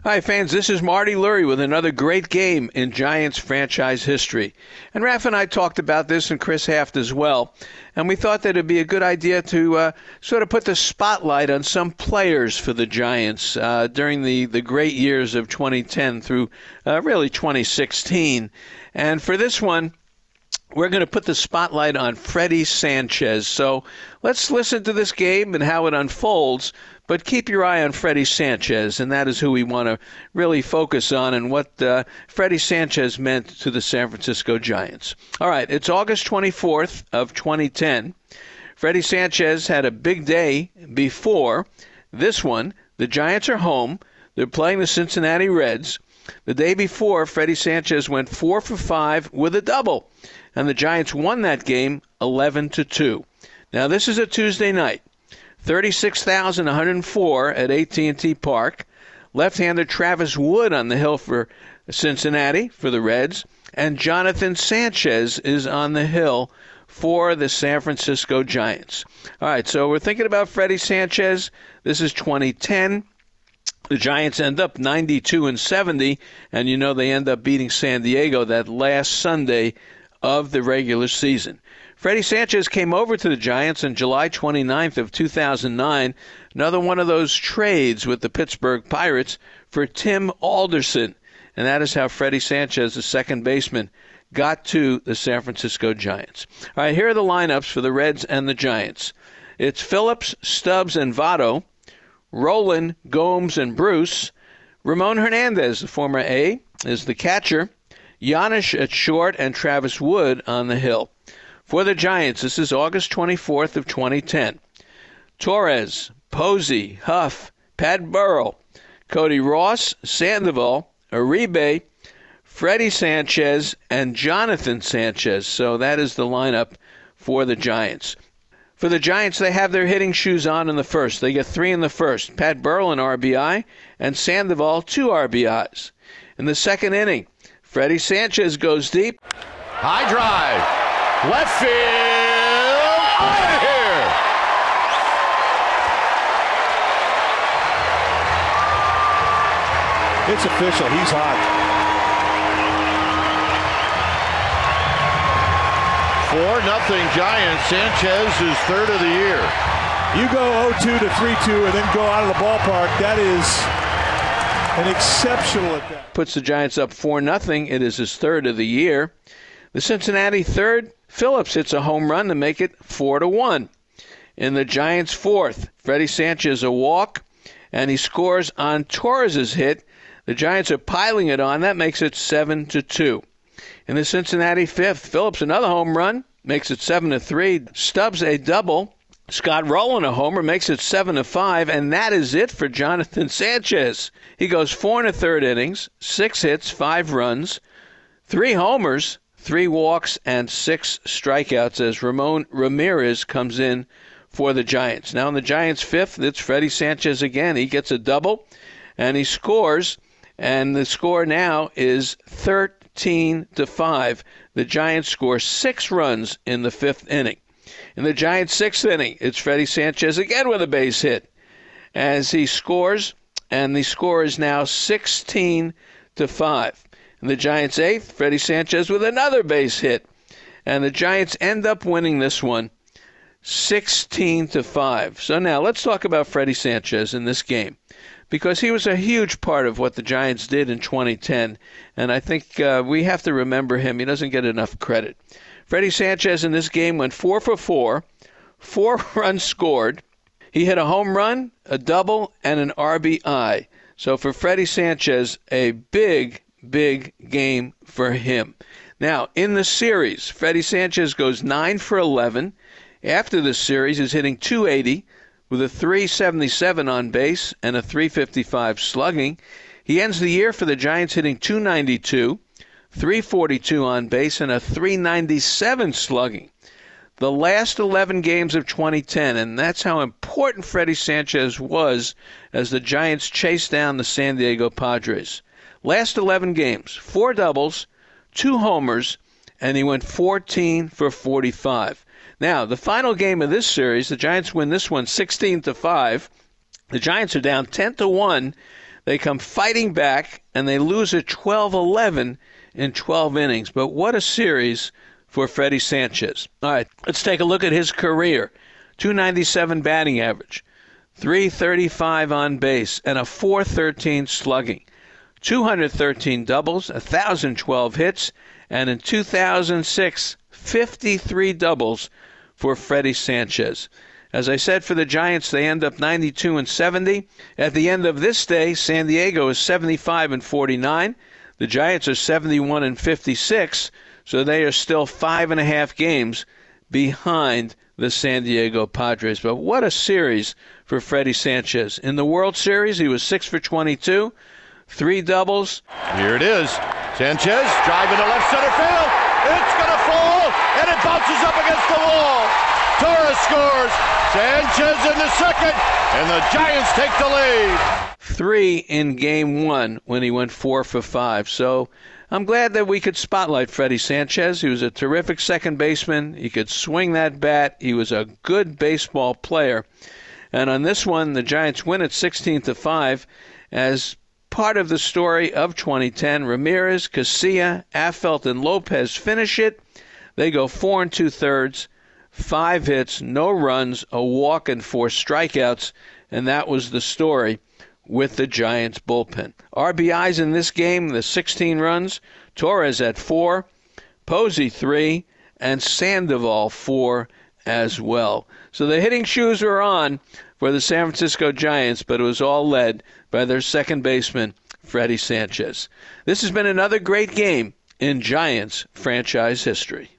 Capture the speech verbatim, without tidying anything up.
Hi, fans. This is Marty Lurie with another great game in Giants franchise history. And Raph and I talked about this, and Chris Haft as well. And we thought that it'd be a good idea to uh, sort of put the spotlight on some players for the Giants uh, during the, the great years of twenty ten through uh, really twenty sixteen. And for this one, we're going to put the spotlight on Freddie Sanchez. So let's listen to this game and how it unfolds. But keep your eye on Freddie Sanchez, and that is who we want to really focus on and what uh, Freddie Sanchez meant to the San Francisco Giants. All right, it's August twenty-fourth of twenty ten. Freddie Sanchez had a big day before this one. The Giants are home. They're playing the Cincinnati Reds. The day before, Freddie Sanchez went four for five with a double, and the Giants won that game eleven to two. Now, this is a Tuesday night. thirty-six thousand one hundred four at A T and T Park. Left-hander Travis Wood on the hill for Cincinnati for the Reds. And Jonathan Sanchez is on the hill for the San Francisco Giants. All right, so we're thinking about Freddie Sanchez. This is twenty ten. The Giants end up ninety-two and seventy, and you know they end up beating San Diego that last Sunday of the regular season. Freddie Sanchez came over to the Giants on July twenty-ninth of two thousand nine, another one of those trades with the Pittsburgh Pirates for Tim Alderson. And that is how Freddie Sanchez, the second baseman, got to the San Francisco Giants. All right, here are the lineups for the Reds and the Giants. It's Phillips, Stubbs, and Votto, Rolen, Gomes, and Bruce. Ramon Hernandez, the former A, is the catcher. Giannis at short and Travis Wood on the hill. For the Giants, this is August twenty-fourth of twenty ten. Torres, Posey, Huff, Pat Burrell, Cody Ross, Sandoval, Uribe, Freddie Sanchez, and Jonathan Sanchez. So that is the lineup for the Giants. For the Giants, they have their hitting shoes on in the first. They get three in the first. Pat Burrell, an R B I, and Sandoval, two R B Is. In the second inning, Freddie Sanchez goes deep. High drive. Left field, out of here. It's official. He's hot. Four nothing Giants. Sanchez is third of the year. You go oh two to three two and then go out of the ballpark. That is an exceptional at that. Puts the Giants up four nothing. It is his third of the year. The Cincinnati third, Phillips hits a home run to make it four to one. In the Giants' fourth, Freddie Sanchez a walk, and he scores on Torres' hit. The Giants are piling it on. That makes it seven to two. In the Cincinnati fifth, Phillips another home run, makes it seven to three. Stubbs a double. Scott Rowland a homer, makes it seven to five, and that is it for Jonathan Sanchez. He goes four and a third innings, six hits, five runs, three homers, three walks, and six strikeouts as Ramon Ramirez comes in for the Giants. Now in the Giants' fifth, it's Freddie Sanchez again. He gets a double, and he scores, and the score now is thirteen to five. The Giants score six runs in the fifth inning. In the Giants' sixth inning, it's Freddie Sanchez again with a base hit as he scores, and the score is now sixteen to five. In the Giants' eighth, Freddie Sanchez with another base hit. And the Giants end up winning this one sixteen to five. So now let's talk about Freddie Sanchez in this game, because he was a huge part of what the Giants did in twenty ten. And I think uh, we have to remember him. He doesn't get enough credit. Freddie Sanchez in this game went four for four, four runs scored. He hit a home run, a double, and an R B I. So for Freddie Sanchez, a big Big game for him. Now, in the series, Freddie Sanchez goes nine for eleven. After the series, he's hitting two eighty with a three seventy-seven on base and a three fifty-five slugging. He ends the year for the Giants hitting two ninety-two, three forty-two on base, and a three ninety-seven slugging. The last eleven games of twenty ten, and that's how important Freddie Sanchez was as the Giants chased down the San Diego Padres. Last eleven games, four doubles, two homers, and he went fourteen for forty-five. Now, the final game of this series, the Giants win this one sixteen to five. The Giants are down ten to one. They come fighting back, and they lose at twelve eleven in twelve innings. But what a series for Freddie Sanchez. All right, let's take a look at his career. two ninety-seven batting average, three thirty-five on base, and a four thirteen slugging. two hundred thirteen doubles, one thousand twelve hits, and in two thousand six, fifty-three doubles for Freddie Sanchez. As I said, for the Giants, they end up ninety-two and seventy. At the end of this day, San Diego is seventy-five and forty-nine. The Giants are seventy-one and fifty-six, so they are still five and a half games behind the San Diego Padres. But what a series for Freddie Sanchez. In the World Series, he was six for twenty-two, three doubles. Here it is. Sanchez driving to left center field. It's going to fall, and it bounces up against the wall. Torres scores. Sanchez in the second, and the Giants take the lead. Three in game one when he went four for five. So I'm glad that we could spotlight Freddie Sanchez. He was a terrific second baseman. He could swing that bat. He was a good baseball player. And on this one, the Giants win at sixteen to five. As part of the story of twenty ten, Ramirez, Casilla, Affeldt, and Lopez finish it. They go four and two-thirds, five hits, no runs, a walk, and four strikeouts. And that was the story with the Giants bullpen. R B Is in this game, the sixteen runs, Torres at four, Posey three, and Sandoval four as well. So the hitting shoes were on for the San Francisco Giants, but it was all led by their second baseman, Freddie Sanchez. This has been another great game in Giants franchise history.